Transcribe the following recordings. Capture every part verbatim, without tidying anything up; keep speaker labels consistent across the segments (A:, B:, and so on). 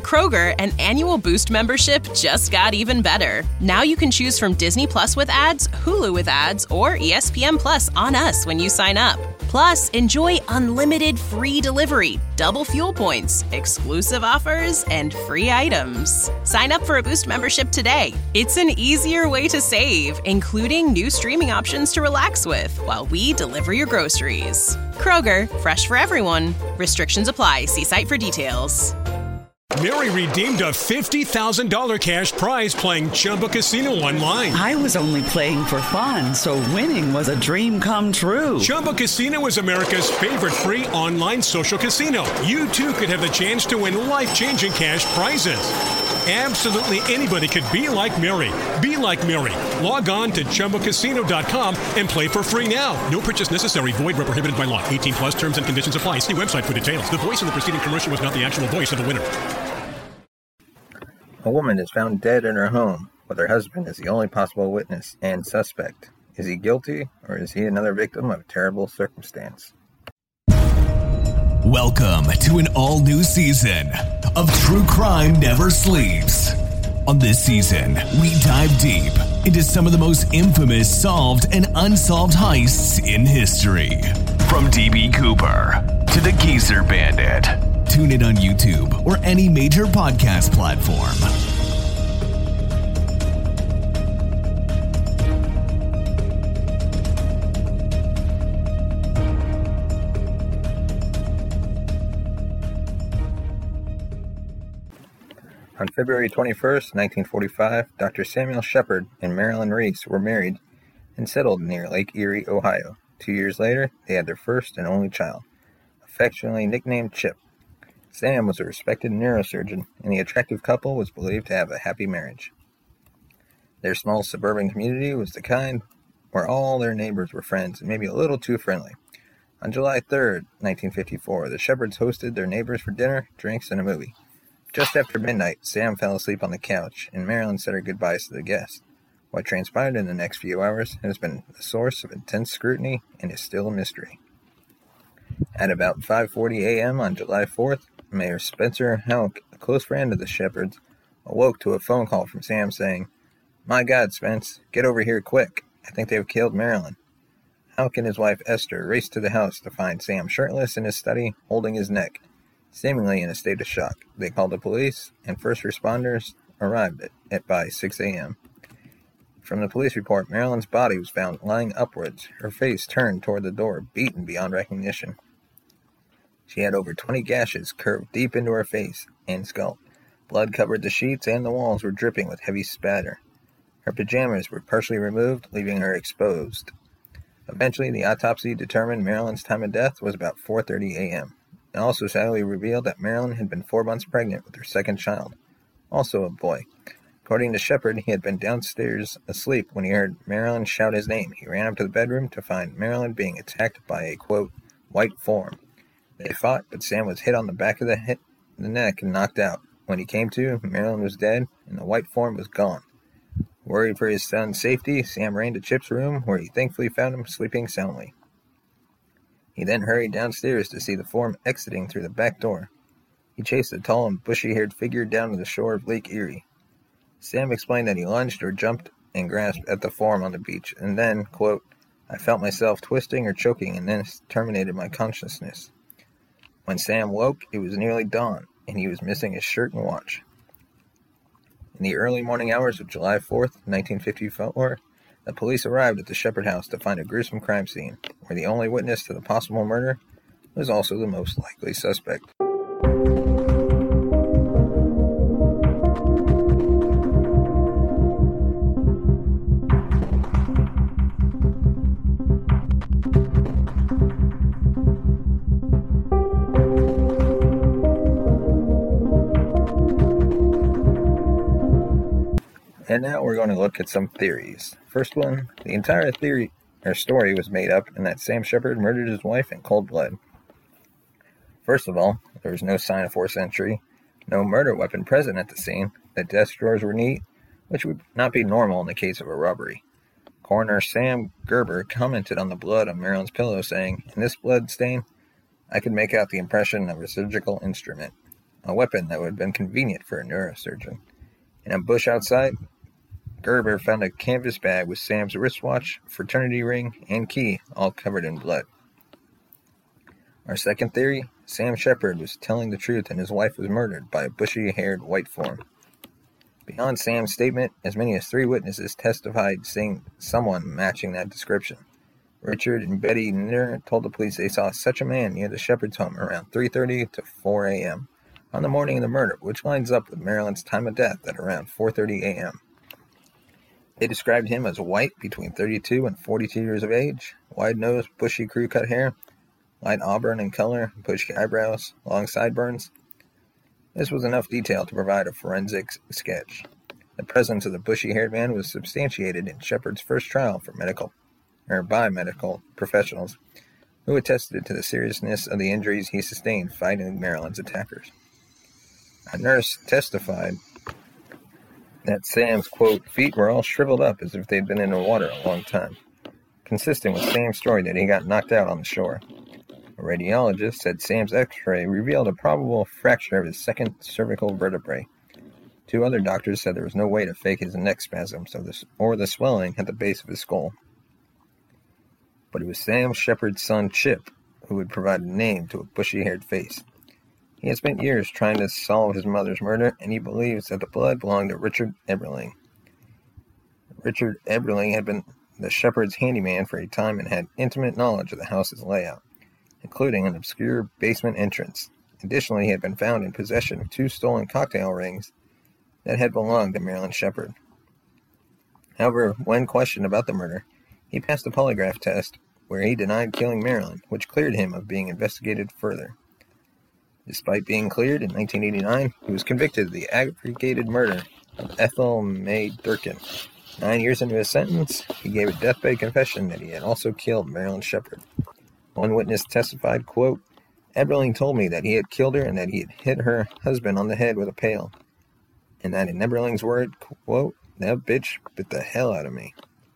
A: Kroger, an annual Boost membership just got even better. Now you can choose from Disney Plus with ads, Hulu with ads, or E S P N Plus on us when you sign up. Plus, enjoy unlimited free delivery, double fuel points, exclusive offers, and free items. Sign up for a Boost membership today. It's an easier way to save, including new streaming options to relax with while we deliver your groceries. Kroger, fresh for everyone. Restrictions apply. See site for details.
B: Mary redeemed a fifty thousand dollars cash prize playing Chumba Casino online.
C: I was only playing for fun, so winning was a dream come true.
B: Chumba Casino is America's favorite free online social casino. You, too, could have the chance to win life-changing cash prizes. Absolutely anybody could be like Mary. Be like Mary. Log on to Chumba Casino dot com and play for free now. No purchase necessary. Void where prohibited by law. eighteen plus terms and conditions apply. See website for details. The voice of the preceding commercial was not the actual voice of the winner.
D: A woman is found dead in her home, but her husband is the only possible witness and suspect. Is he guilty, or is he another victim of terrible circumstance?
E: Welcome to an all-new season of True Crime Never Sleeps. On this season, we dive deep into some of the most infamous solved and unsolved heists in history. From D B. Cooper to the Geezer Bandit. Tune in on YouTube or any major podcast platform.
D: On February twenty-first, nineteen forty-five, Doctor Samuel Shepard and Marilyn Reese were married and settled near Lake Erie, Ohio. Two years later, they had their first and only child, affectionately nicknamed Chip. Sam was a respected neurosurgeon, and the attractive couple was believed to have a happy marriage. Their small suburban community was the kind where all their neighbors were friends and maybe a little too friendly. On July third, nineteen fifty-four, the Shepards hosted their neighbors for dinner, drinks, and a movie. Just after midnight, Sam fell asleep on the couch, and Marilyn said her goodbyes to the guests. What transpired in the next few hours has been the source of intense scrutiny and is still a mystery. At about five forty a.m. on July fourth, Mayor Spencer Halk, a close friend of the Shepards, awoke to a phone call from Sam saying, "My God, Spence, get over here quick. I think they've killed Marilyn." Halk and his wife Esther raced to the house to find Sam shirtless in his study, holding his neck, seemingly in a state of shock. They called the police, and first responders arrived at, at by six a.m. From the police report, Marilyn's body was found lying upwards, her face turned toward the door, beaten beyond recognition. She had over twenty gashes curved deep into her face and skull. Blood covered the sheets, and the walls were dripping with heavy spatter. Her pajamas were partially removed, leaving her exposed. Eventually, the autopsy determined Marilyn's time of death was about four thirty a.m. It also sadly revealed that Marilyn had been four months pregnant with her second child, also a boy. According to Shepard, he had been downstairs asleep when he heard Marilyn shout his name. He ran up to the bedroom to find Marilyn being attacked by a, quote, white form. They fought, but Sam was hit on the back of the, hit, the neck and knocked out. When he came to, Marilyn was dead, and the white form was gone. Worried for his son's safety, Sam ran to Chip's room, where he thankfully found him sleeping soundly. He then hurried downstairs to see the form exiting through the back door. He chased the tall and bushy-haired figure down to the shore of Lake Erie. Sam explained that he lunged or jumped and grasped at the form on the beach, and then, quote, I felt myself twisting or choking, and then terminated my consciousness. When Sam woke, it was nearly dawn, and he was missing his shirt and watch. In the early morning hours of July fourth, nineteen fifty-four, the police arrived at the Shepard house to find a gruesome crime scene, where the only witness to the possible murder was also the most likely suspect. And now we're going to look at some theories. First one, the entire theory or story was made up and that Sam Shepard murdered his wife in cold blood. First of all, there was no sign of forced entry, no murder weapon present at the scene, the desk drawers were neat, which would not be normal in the case of a robbery. Coroner Sam Gerber commented on the blood on Marilyn's pillow, saying, in this blood stain, I could make out the impression of a surgical instrument. a weapon that would have been convenient for a neurosurgeon. In a bush outside, Gerber found a canvas bag with Sam's wristwatch, fraternity ring, and key, all covered in blood. Our second theory, Sam Shepard was telling the truth and his wife was murdered by a bushy-haired white form. Beyond Sam's statement, as many as three witnesses testified seeing someone matching that description. Richard and Betty Nitter told the police they saw such a man near the Shepard's home around three thirty to four a.m. on the morning of the murder, which lines up with Marilyn's time of death at around four thirty a.m. They described him as white, between thirty-two and forty-two years of age, wide-nosed, bushy crew-cut hair, light auburn in color, bushy eyebrows, long sideburns. This was enough detail to provide a forensic sketch. The presence of the bushy-haired man was substantiated in Shepard's first trial for medical, or by medical professionals, who attested to the seriousness of the injuries he sustained fighting Marilyn's attackers. A nurse testified that Sam's, quote, feet were all shriveled up as if they'd been in the water a long time, consistent with Sam's story that he got knocked out on the shore. A radiologist said Sam's x-ray revealed a probable fracture of his second cervical vertebrae. Two other doctors said there was no way to fake his neck spasms or the swelling at the base of his skull. But it was Sam Shepard's son, Chip, who would provide a name to a bushy-haired face. He had spent years trying to solve his mother's murder, and he believes that the blood belonged to Richard Eberling. Richard Eberling had been the Shepard's handyman for a time and had intimate knowledge of the house's layout, including an obscure basement entrance. Additionally, he had been found in possession of two stolen cocktail rings that had belonged to Marilyn Shepard. However, when questioned about the murder, he passed a polygraph test where he denied killing Marilyn, which cleared him of being investigated further. Despite being cleared in nineteen eighty-nine, he was convicted of the aggravated murder of Ethel May Durkin. Nine years into his sentence, he gave a deathbed confession that he had also killed Marilyn Shepard. One witness testified, quote, Eberling told me that he had killed her and that he had hit her husband on the head with a pail. And that in Eberling's word, quote, that bitch bit the hell out of me.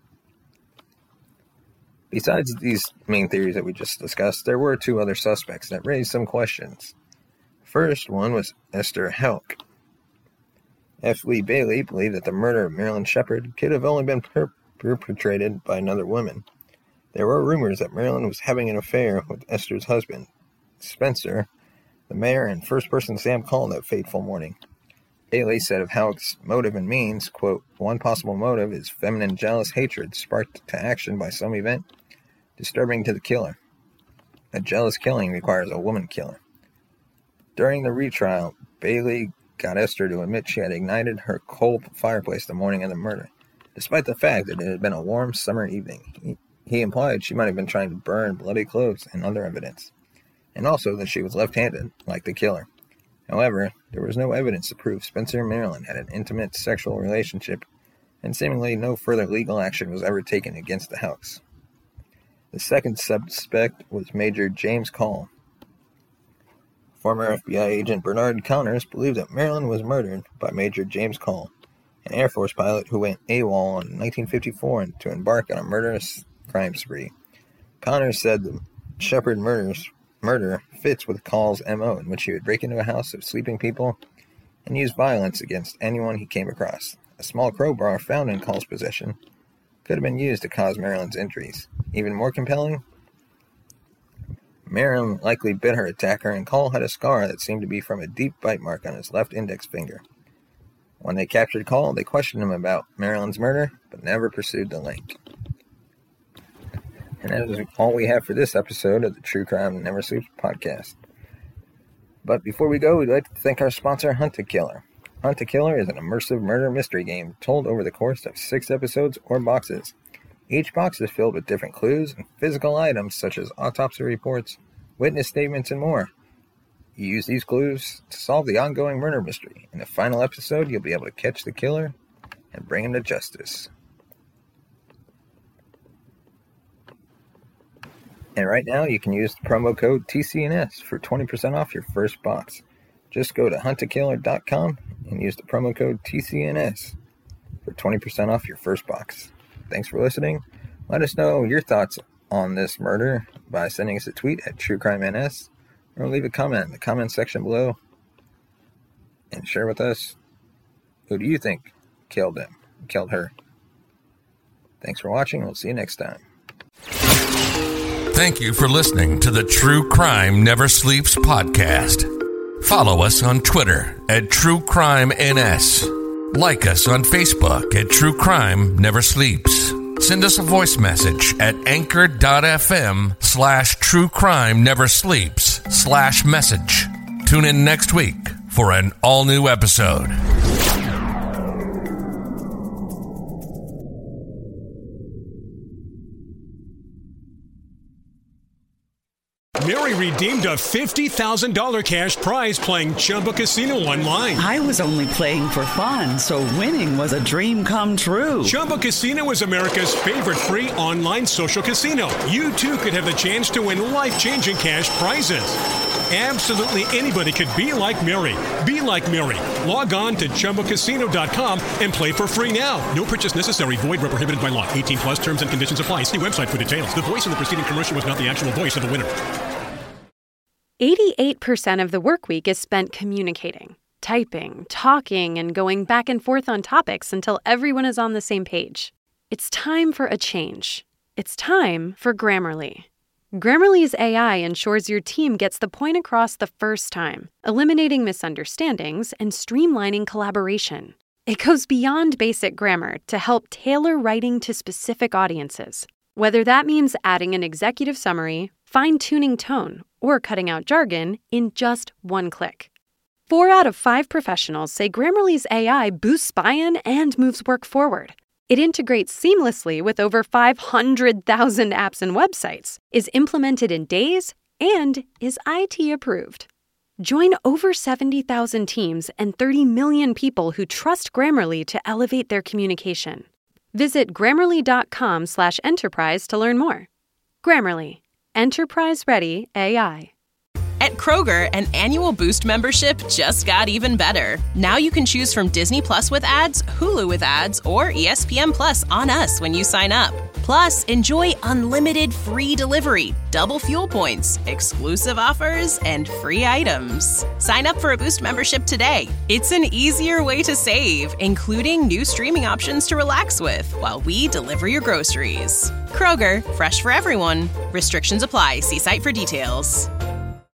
D: Besides these main theories that we just discussed, there were two other suspects that raised some questions. First one was Esther Houck. F. Lee Bailey believed that the murder of Marilyn Shepard could have only been per- perpetrated by another woman. There were rumors that Marilyn was having an affair with Esther's husband, Spencer, the mayor and first person Sam called that fateful morning. Bailey said of Houck's motive and means, quote, one possible motive is feminine jealous hatred sparked to action by some event disturbing to the killer. A jealous killing requires a woman killer. During the retrial, Bailey got Esther to admit she had ignited her coal fireplace the morning of the murder, despite the fact that it had been a warm summer evening. He, he implied she might have been trying to burn bloody clothes and other evidence, and also that she was left-handed, like the killer. However, there was no evidence to prove Spencer and Marilyn had an intimate sexual relationship, and seemingly no further legal action was ever taken against the Houcks. The second suspect was Major James Call. Former F B I agent Bernard Connors believed that Marilyn was murdered by Major James Call, an Air Force pilot who went AWOL in nineteen fifty-four to embark on a murderous crime spree. Connors said the Shepard murders, murder fits with Call's M O, in which he would break into a house of sleeping people and use violence against anyone he came across. A small crowbar found in Call's possession could have been used to cause Marilyn's injuries. Even more compelling, Marilyn likely bit her attacker, and Call had a scar that seemed to be from a deep bite mark on his left index finger. When they captured Call, they questioned him about Marilyn's murder, but never pursued the link. And that is all we have for this episode of the True Crime Never Sleeps podcast. But before we go, we'd like to thank our sponsor, Hunt a Killer. Hunt a Killer is an immersive murder mystery game told over the course of six episodes or boxes. Each box is filled with different clues and physical items such as autopsy reports, witness statements, and more. You use these clues to solve the ongoing murder mystery. In the final episode, you'll be able to catch the killer and bring him to justice. And right now, you can use the promo code T C N S for twenty percent off your first box. Just go to hunt a killer dot com and use the promo code T C N S for twenty percent off your first box. Thanks for listening. Let us know your thoughts on this murder by sending us a tweet at True Crime N S or leave a comment in the comment section below. and share with us, who do you think killed him, killed her? Thanks for watching. We'll see you next time.
F: Thank you for listening to the True Crime Never Sleeps podcast. Follow us on Twitter at True Crime N S. Like us on Facebook at True Crime Never Sleeps. Send us a voice message at anchor.fm slash True Crime Never Sleeps slash message. Tune in next week for an all-new episode.
B: Mary redeemed a fifty thousand dollars cash prize playing Chumba Casino online.
C: I was only playing for fun, so winning was a dream come true.
B: Chumba Casino is America's favorite free online social casino. You too could have the chance to win life-changing cash prizes. Absolutely anybody could be like Mary. Be like Mary. Log on to Chumba Casino dot com and play for free now. No purchase necessary. Void where prohibited by law. eighteen plus terms and conditions apply. See website for details. The voice in the preceding commercial was not the actual voice of the winner.
G: eighty-eight percent of the work week is spent communicating, typing, talking, and going back and forth on topics until everyone is on the same page. It's time for a change. It's time for Grammarly. Grammarly's A I ensures your team gets the point across the first time, eliminating misunderstandings and streamlining collaboration. It goes beyond basic grammar to help tailor writing to specific audiences, whether that means adding an executive summary, fine-tuning tone, or cutting out jargon in just one click. Four out of five professionals say Grammarly's A I boosts buy-in and moves work forward. It integrates seamlessly with over five hundred thousand apps and websites, is implemented in days, and is I T approved. Join over seventy thousand teams and thirty million people who trust Grammarly to elevate their communication. Visit Grammarly.com slash enterprise to learn more. Grammarly. Enterprise-ready A I.
A: At Kroger, an annual Boost membership just got even better. Now you can choose from Disney Plus with ads, Hulu with ads, or E S P N Plus on us when you sign up. Plus, enjoy unlimited free delivery, double fuel points, exclusive offers, and free items. Sign up for a Boost membership today. It's an easier way to save, including new streaming options to relax with while we deliver your groceries. Kroger, fresh for everyone. Restrictions apply. See site for details.